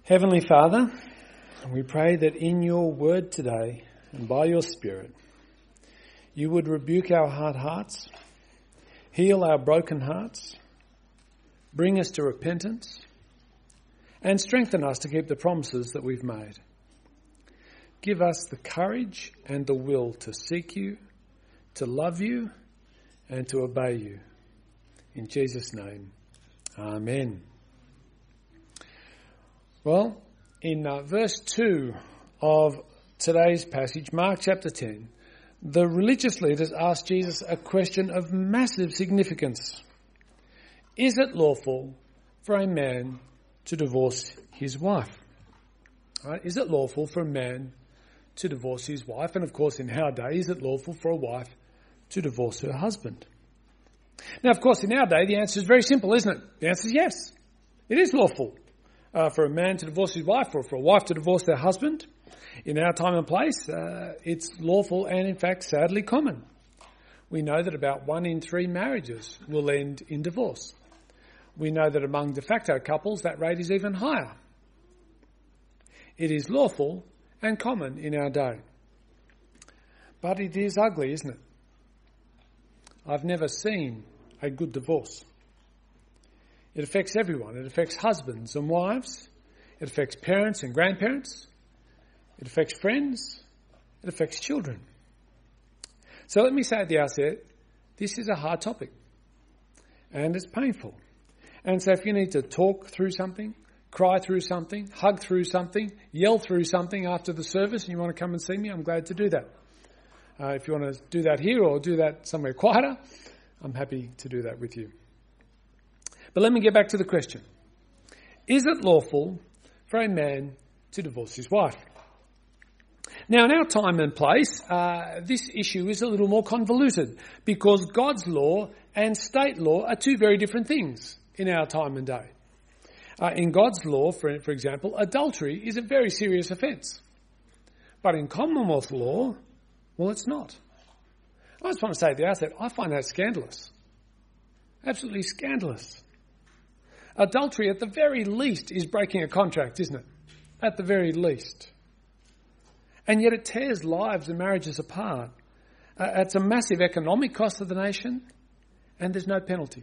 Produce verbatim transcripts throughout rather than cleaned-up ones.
Heavenly Father, we pray that in your word today and by your Spirit, you would rebuke our hard hearts, heal our broken hearts, bring us to repentance, and strengthen us to keep the promises that we've made. Give us the courage and the will to seek you, to love you, and to obey you. In Jesus' name, Amen. Well, in uh, verse two of today's passage, Mark chapter ten, the religious leaders asked Jesus a question of massive significance. Is it lawful for a man to divorce his wife? Right? Is it lawful for a man to divorce his wife? And of course, in our day, is it lawful for a wife to divorce her husband? Now, of course, in our day, the answer is very simple, isn't it? The answer is yes. It is lawful uh, for a man to divorce his wife or for a wife to divorce their husband. In our time and place, uh, it's lawful and, in fact, sadly common. We know that about one in three marriages will end in divorce. We know that among de facto couples, that rate is even higher. It is lawful and common in our day. But it is ugly, isn't it? I've never seen a good divorce. It affects everyone. It affects husbands and wives. It affects parents and grandparents. It affects friends. It affects children. So let me say at the outset, this is a hard topic. And it's painful. And so if you need to talk through something, cry through something, hug through something, yell through something after the service and you want to come and see me, I'm glad to do that. Uh, if you want to do that here or do that somewhere quieter, I'm happy to do that with you. But let me get back to the question. Is it lawful for a man to divorce his wife? Now, in our time and place, uh, this issue is a little more convoluted because God's law and state law are two very different things in our time and day. Uh, in God's law, for, for example, adultery is a very serious offence. But in Commonwealth law, well, it's not. I just want to say at the outset, I find that scandalous. Absolutely scandalous. Adultery, at the very least, is breaking a contract, isn't it? At the very least. And yet it tears lives and marriages apart. Uh, it's a massive economic cost to the nation, and there's no penalty.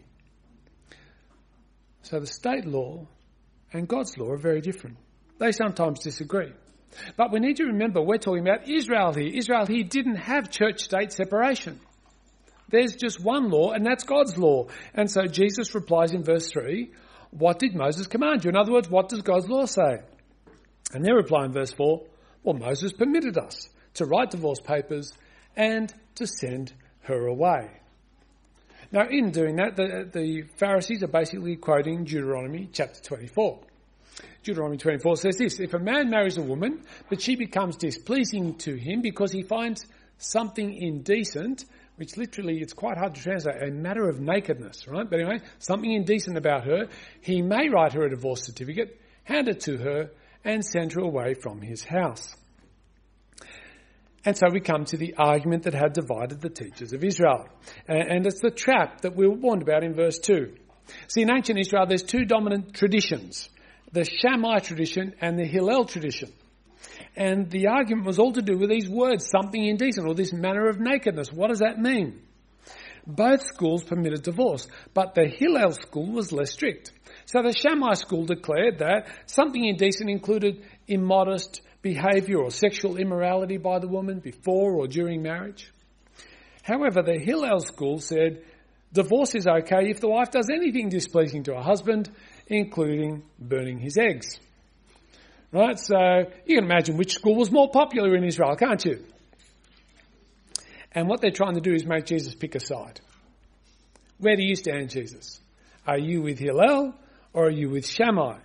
So the state law and God's law are very different. They sometimes disagree. But we need to remember we're talking about Israel here. Israel here didn't have church-state separation. There's just one law, and that's God's law. And so Jesus replies in verse three, what did Moses command you? In other words, what does God's law say? And they reply in verse four, well, Moses permitted us to write divorce papers and to send her away. Now, in doing that, the, the Pharisees are basically quoting Deuteronomy chapter twenty-four. Deuteronomy twenty-four says this, if a man marries a woman, but she becomes displeasing to him because he finds something indecent, which literally it's quite hard to translate, a matter of nakedness, right? But anyway, something indecent about her, he may write her a divorce certificate, hand it to her, and send her away from his house. And so we come to the argument that had divided the teachers of Israel. And it's the trap that we were warned about in verse two. See, in ancient Israel, there's two dominant traditions, the Shammai tradition and the Hillel tradition. And the argument was all to do with these words, something indecent, or this manner of nakedness. What does that mean? Both schools permitted divorce, but the Hillel school was less strict. So the Shammai school declared that something indecent included immodest behaviour or sexual immorality by the woman before or during marriage. However, the Hillel school said divorce is okay if the wife does anything displeasing to her husband, including burning his eggs. Right, so you can imagine which school was more popular in Israel, can't you? And what they're trying to do is make Jesus pick a side. Where do you stand, Jesus? Are you with Hillel or are you with Shammai?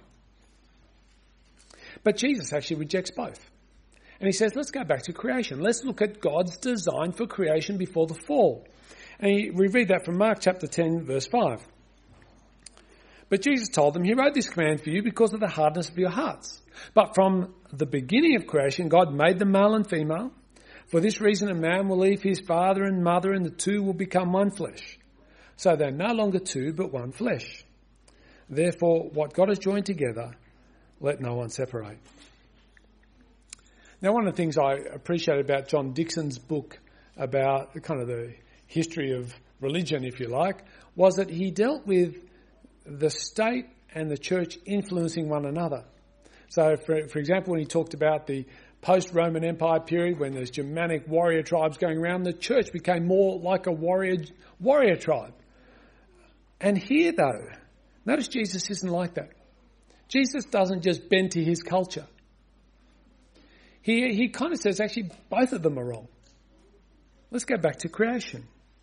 But Jesus actually rejects both. And he says, let's go back to creation. Let's look at God's design for creation before the fall. And he, we read that from Mark chapter ten, verse five. But Jesus told them, he wrote this command for you because of the hardness of your hearts. But from the beginning of creation, God made them male and female. For this reason, a man will leave his father and mother, and the two will become one flesh. So they're no longer two, but one flesh. Therefore, what God has joined together, let no one separate. Now, one of the things I appreciate about John Dixon's book about kind of the history of religion, if you like, was that he dealt with the state and the church influencing one another. So, for, for example, when he talked about the post-Roman Empire period, when there's Germanic warrior tribes going around, the church became more like a warrior warrior tribe. And here, though, notice Jesus isn't like that. Jesus doesn't just bend to his culture. He, he kind of says, actually, both of them are wrong. Let's go back to creation.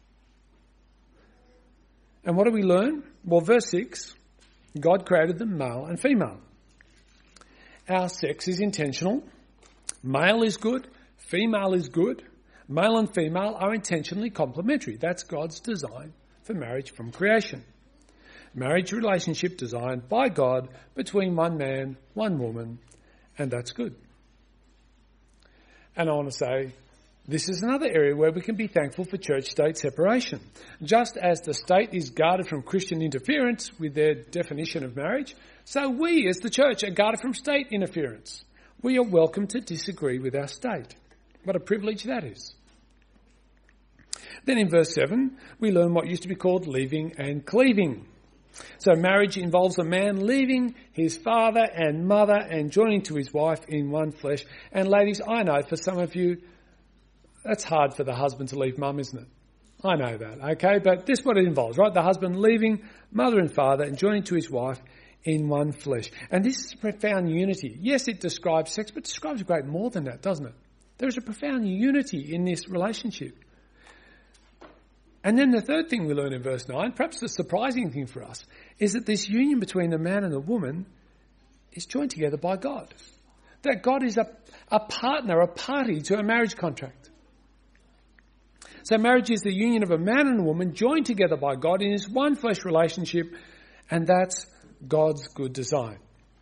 And what do we learn? Well, verse six, God created them male and female. Our sex is intentional. Male is good. Female is good. Male and female are intentionally complementary. That's God's design for marriage from creation. Marriage relationship designed by God between one man, one woman, and that's good. And I want to say, this is another area where we can be thankful for church-state separation. Just as the state is guarded from Christian interference with their definition of marriage, so we as the church are guarded from state interference. We are welcome to disagree with our state. What a privilege that is. Then in verse seven, we learn what used to be called leaving and cleaving. So marriage involves a man leaving his father and mother and joining to his wife in one flesh. And ladies, I know for some of you, that's hard for the husband to leave mum, isn't it? I know that, okay? But this is what it involves, right? The husband leaving mother and father and joining to his wife in one flesh. And this is profound unity. Yes, it describes sex, but it describes great more than that, doesn't it? There is a profound unity in this relationship. And then the third thing we learn in verse nine, perhaps the surprising thing for us, is that this union between the man and the woman is joined together by God. That God is a, a partner, a party to a marriage contract. So marriage is the union of a man and a woman joined together by God in this one flesh relationship, and that's God's good design.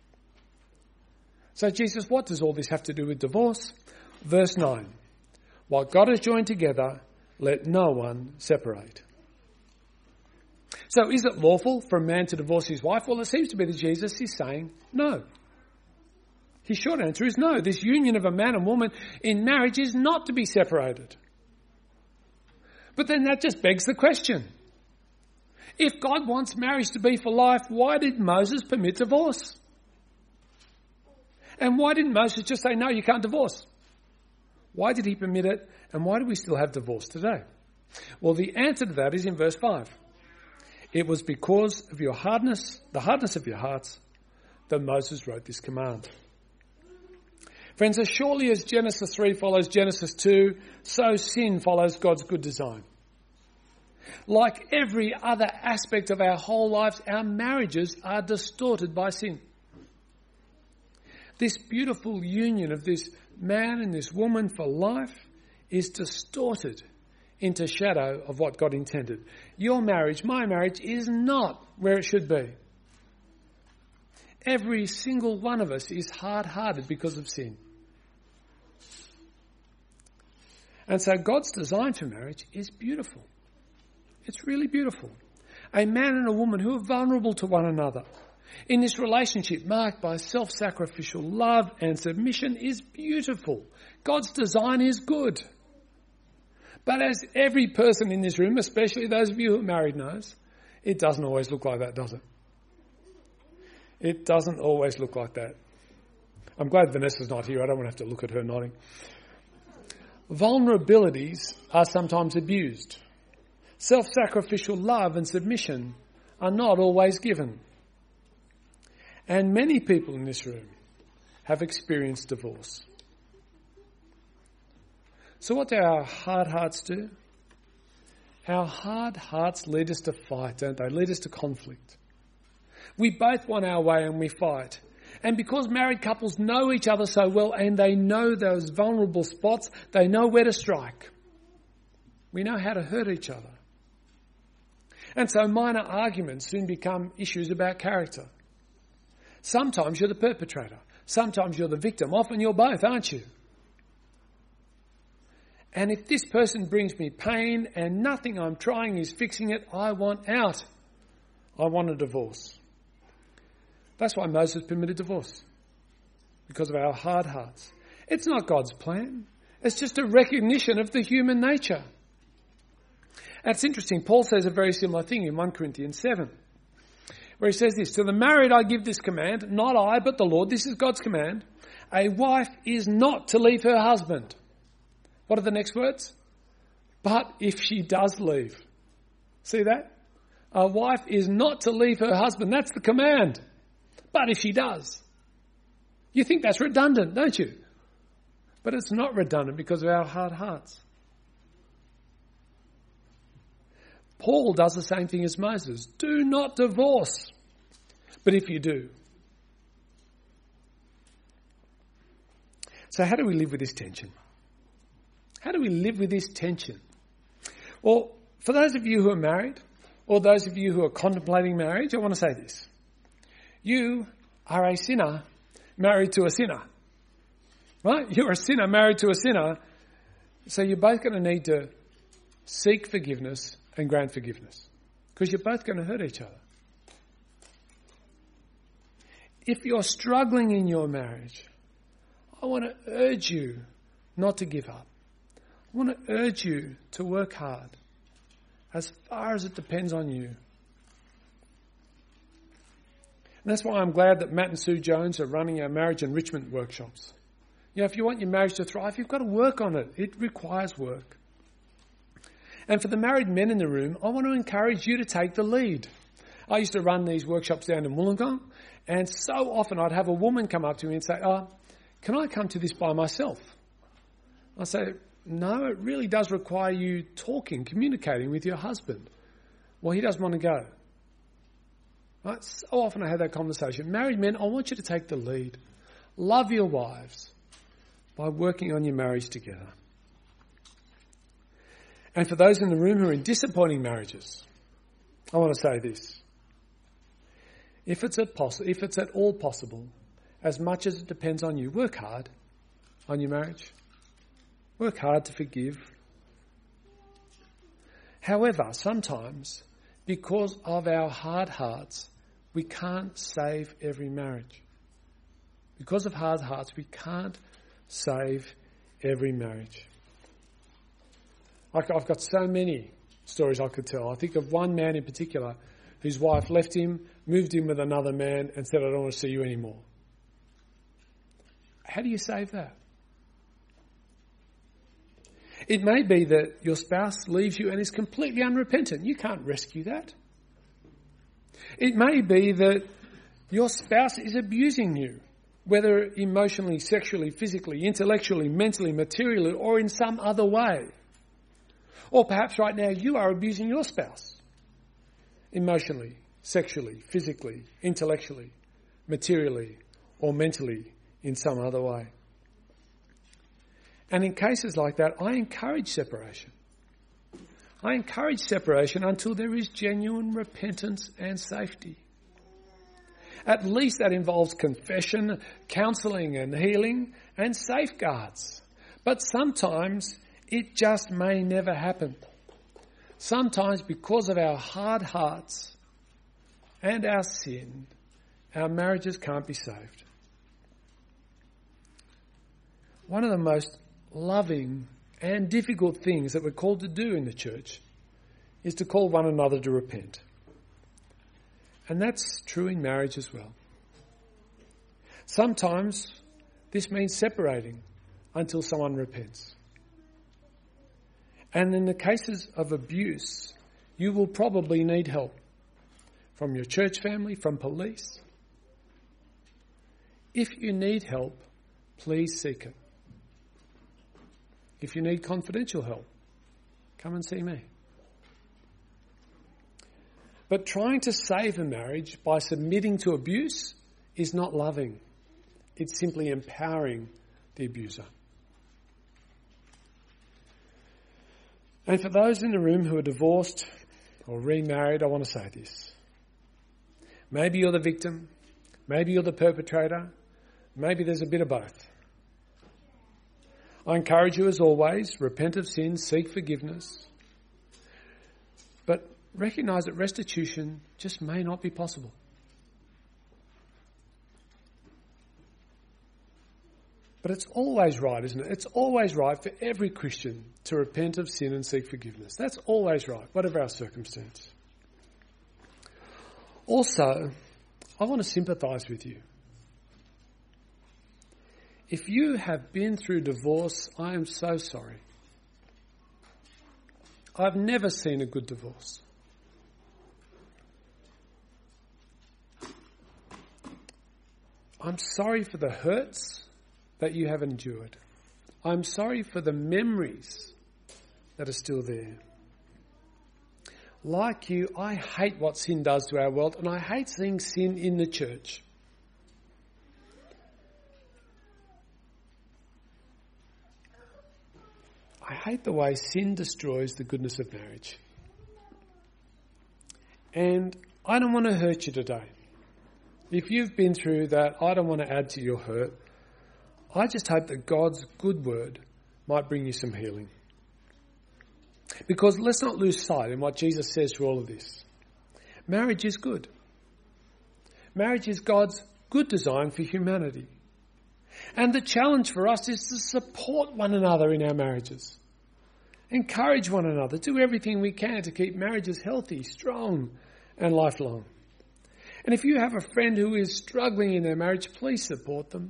So Jesus, what does all this have to do with divorce? Verse nine, what God has joined together, let no one separate. So is it lawful for a man to divorce his wife? Well, it seems to be that Jesus is saying no. His short answer is no. This union of a man and woman in marriage is not to be separated. But then that just begs the question. If God wants marriage to be for life, why did Moses permit divorce? And why didn't Moses just say, no, you can't divorce? Why did he permit it? And why do we still have divorce today? Well, the answer to that is in verse five. It was because of your hardness, the hardness of your hearts, that Moses wrote this command. Friends, as surely as Genesis three follows Genesis two, so sin follows God's good design. Like every other aspect of our whole lives, our marriages are distorted by sin. This beautiful union of this man and this woman for life is distorted into shadow of what God intended. Your marriage, my marriage, is not where it should be. Every single one of us is hard-hearted because of sin. And so God's design for marriage is beautiful. It's really beautiful. A man and a woman who are vulnerable to one another in this relationship marked by self-sacrificial love and submission is beautiful. God's design is good. But as every person in this room, especially those of you who are married, knows, it doesn't always look like that, does it? It doesn't always look like that. I'm glad Vanessa's not here. I don't want to have to look at her nodding. Vulnerabilities are sometimes abused. Self-sacrificial love and submission are not always given. And many people in this room have experienced divorce. So what do our hard hearts do? Our hard hearts lead us to fight, don't they? Lead us to conflict. We both want our way and we fight. And because married couples know each other so well and they know those vulnerable spots, they know where to strike. We know how to hurt each other. And so minor arguments soon become issues about character. Sometimes you're the perpetrator. Sometimes you're the victim. Often you're both, aren't you? And if this person brings me pain and nothing I'm trying is fixing it, I want out. I want a divorce. That's why Moses permitted divorce. because of our hard hearts. It's not God's plan. It's just a recognition of the human nature. That's interesting. Paul says a very similar thing in First Corinthians seven, where he says this, "To the married I give this command, not I, but the Lord." This is God's command. "A wife is not to leave her husband." What are the next words? "But if she does leave." See that? A wife is not to leave her husband. That's the command. But if she does. You think that's redundant, don't you? But it's not redundant because of our hard hearts. Paul does the same thing as Moses. Do not divorce. But if you do. So how do we live with this tension? How do we live with this tension? Well, for those of you who are married, or those of you who are contemplating marriage, I want to say this. You are a sinner married to a sinner. Right? You're a sinner married to a sinner. So you're both going to need to seek forgiveness and grant forgiveness. Because you're both going to hurt each other. If you're struggling in your marriage, I want to urge you not to give up. I want to urge you to work hard as far as it depends on you. And that's why I'm glad that Matt and Sue Jones are running our marriage enrichment workshops. You know, if you want your marriage to thrive, you've got to work on it. It requires work. And for the married men in the room, I want to encourage you to take the lead. I used to run these workshops down in Wollongong, and so often I'd have a woman come up to me and say, "Oh, can I come to this by myself?" I say, "No, it really does require you talking, communicating with your husband." "Well, he doesn't want to go." Right? So often I have that conversation. Married men, I want you to take the lead. Love your wives by working on your marriage together. And for those in the room who are in disappointing marriages, I want to say this. If it's at poss- if it's at all possible, as much as it depends on you, work hard on your marriage. Work hard to forgive. However, sometimes, because of our hard hearts, we can't save every marriage. Because of hard hearts, we can't save every marriage. I've got so many stories I could tell. I think of one man in particular whose wife left him, moved in with another man and said, "I don't want to see you anymore." How do you save that? It may be that your spouse leaves you and is completely unrepentant. You can't rescue that. It may be that your spouse is abusing you, whether emotionally, sexually, physically, intellectually, mentally, materially, or in some other way. Or perhaps right now you are abusing your spouse, emotionally, sexually, physically, intellectually, materially, or mentally in some other way. And in cases like that, I encourage separation. I encourage separation until there is genuine repentance and safety. At least that involves confession, counselling and healing, and safeguards. But sometimes it just may never happen. Sometimes because of our hard hearts and our sin, our marriages can't be saved. One of the most loving and difficult things that we're called to do in the church is to call one another to repent. And that's true in marriage as well. Sometimes this means separating until someone repents. And in the cases of abuse, you will probably need help from your church family, from police. If you need help, please seek it. If you need confidential help, come and see me. But trying to save a marriage by submitting to abuse is not loving. It's simply empowering the abuser. And for those in the room who are divorced or remarried, I want to say this. Maybe you're the victim. Maybe you're the perpetrator. Maybe there's a bit of both. I encourage you, as always, repent of sin, seek forgiveness. But recognise that restitution just may not be possible. But it's always right, isn't it? It's always right for every Christian to repent of sin and seek forgiveness. That's always right, whatever our circumstance. Also, I want to sympathise with you. If you have been through divorce, I am so sorry. I've never seen a good divorce. I'm sorry for the hurts that you have endured. I'm sorry for the memories that are still there. Like you, I hate what sin does to our world, and I hate seeing sin in the church. I hate the way sin destroys the goodness of marriage. And I don't want to hurt you today. If you've been through that, I don't want to add to your hurt. I just hope that God's good word might bring you some healing. Because let's not lose sight in what Jesus says through all of this. Marriage is good. Marriage is God's good design for humanity. And the challenge for us is to support one another in our marriages. Encourage one another. Do everything we can to keep marriages healthy, strong, and lifelong. And if you have a friend who is struggling in their marriage, please support them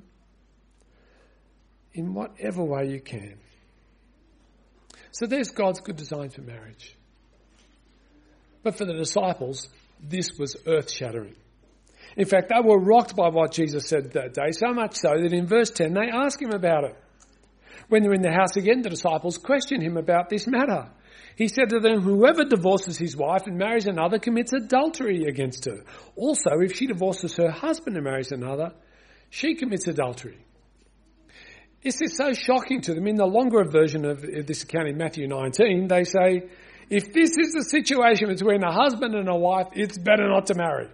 in whatever way you can. So there's God's good design for marriage. But for the disciples, this was earth-shattering. In fact, they were rocked by what Jesus said that day, so much so that in verse ten they asked him about it. When they're in the house again, the disciples questioned him about this matter. He said to them, whoever divorces his wife and marries another commits adultery against her. Also, if she divorces her husband and marries another, she commits adultery. This is so shocking to them. In the longer version of this account in Matthew nineteen, they say, if this is the situation between a husband and a wife, it's better not to marry.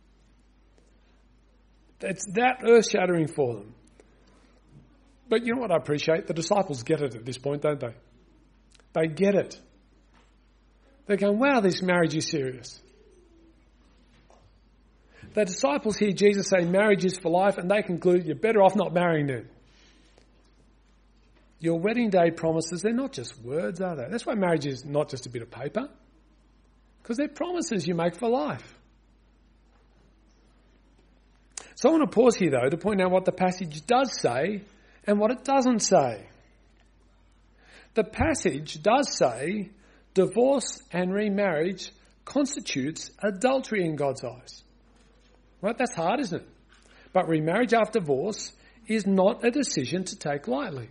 It's that earth-shattering for them. But you know what I appreciate? The disciples get it at this point, don't they? They get it. They're going, wow, this marriage is serious. The disciples hear Jesus say marriage is for life, and they conclude you're better off not marrying them. Your wedding day promises, they're not just words, are they? That's why marriage is not just a bit of paper. Because they're promises you make for life. So I want to pause here, though, to point out what the passage does say and what it doesn't say. The passage does say divorce and remarriage constitutes adultery in God's eyes. Right? That's hard, isn't it? But remarriage after divorce is not a decision to take lightly.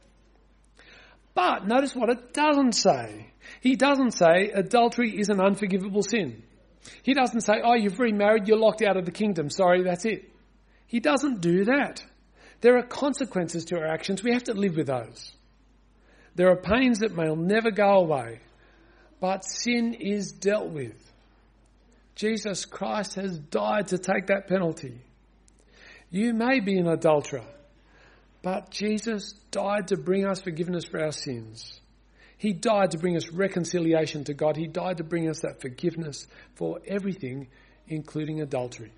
But notice what it doesn't say. He doesn't say adultery is an unforgivable sin. He doesn't say, oh, you've remarried, you're locked out of the kingdom. Sorry, that's it. He doesn't do that. There are consequences to our actions. We have to live with those. There are pains that may never go away. But sin is dealt with. Jesus Christ has died to take that penalty. You may be an adulterer, but Jesus died to bring us forgiveness for our sins. He died to bring us reconciliation to God. He died to bring us that forgiveness for everything, including adultery.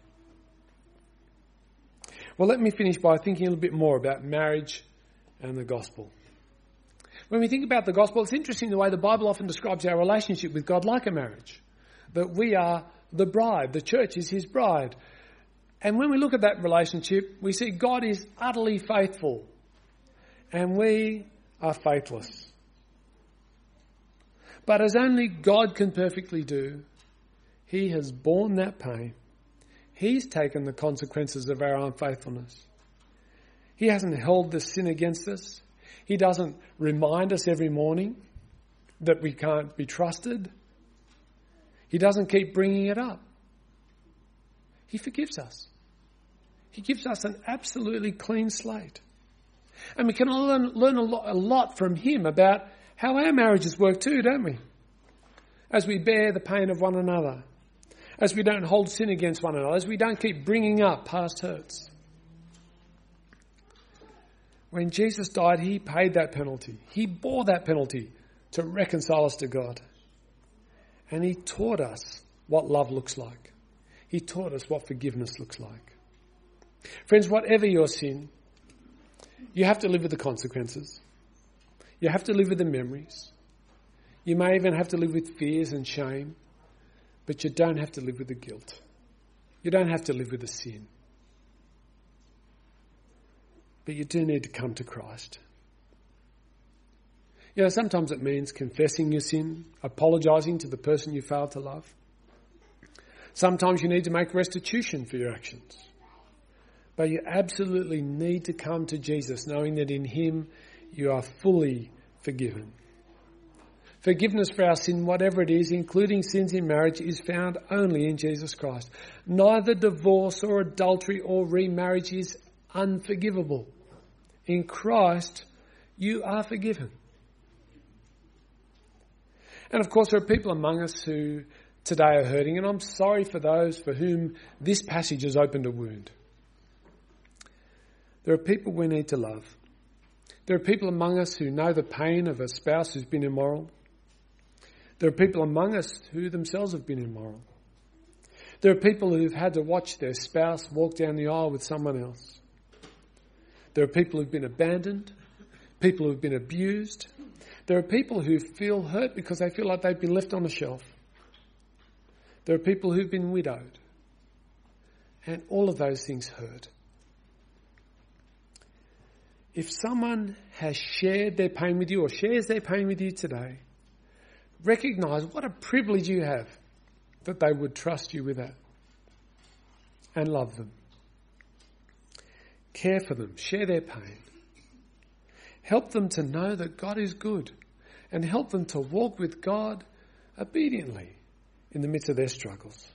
Well, let me finish by thinking a little bit more about marriage and the gospel. When we think about the gospel, it's interesting the way the Bible often describes our relationship with God like a marriage. That we are the bride, the church is his bride. And when we look at that relationship, we see God is utterly faithful and we are faithless. But as only God can perfectly do, he has borne that pain. He's taken the consequences of our unfaithfulness. He hasn't held the sin against us. He doesn't remind us every morning that we can't be trusted. He doesn't keep bringing it up. He forgives us. He gives us an absolutely clean slate. And we can learn, learn a, lot, a lot from him about how our marriages work too, don't we? As we bear the pain of one another. As we don't hold sin against one another. As we don't keep bringing up past hurts. When Jesus died, he paid that penalty. He bore that penalty to reconcile us to God. And he taught us what love looks like. He taught us what forgiveness looks like. Friends, whatever your sin, You have to live with the consequences. You have to live with the memories. You may even have to live with fears and shame, but you don't have to live with the guilt. You don't have to live with the sin. But you do need to come to Christ. You know, sometimes it means confessing your sin, apologising to the person you failed to love. Sometimes you need to make restitution for your actions. But you absolutely need to come to Jesus, knowing that in him you are fully forgiven. Forgiveness for our sin, whatever it is, including sins in marriage, is found only in Jesus Christ. Neither divorce or adultery or remarriage is unforgivable. In Christ, you are forgiven. And of course, there are people among us who today are hurting, and I'm sorry for those for whom this passage has opened a wound. There are people we need to love. There are people among us who know the pain of a spouse who's been immoral. There are people among us who themselves have been immoral. There are people who've had to watch their spouse walk down the aisle with someone else. There are people who've been abandoned, people who've been abused. There are people who feel hurt because they feel like they've been left on the shelf. There are people who've been widowed. And all of those things hurt. If someone has shared their pain with you or shares their pain with you today, recognise what a privilege you have that they would trust you with that. And love them. Care for them. Share their pain. Help them to know that God is good, and help them to walk with God obediently in the midst of their struggles.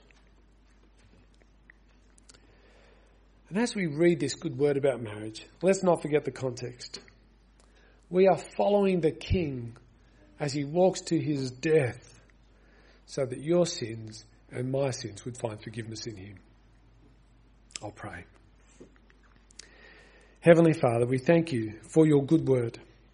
And as we read this good word about marriage, let's not forget the context. We are following the King as he walks to his death so that your sins and my sins would find forgiveness in him. I'll pray. Heavenly Father, we thank you for your good word.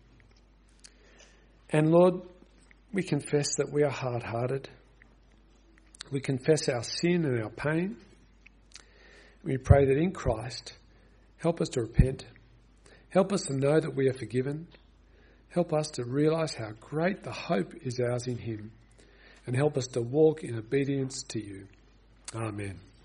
And Lord, we confess that we are hard-hearted. We confess our sin and our pain. We pray that in Christ, help us to repent. Help us to know that we are forgiven. Help us to realise how great the hope is ours in him. And help us to walk in obedience to you. Amen.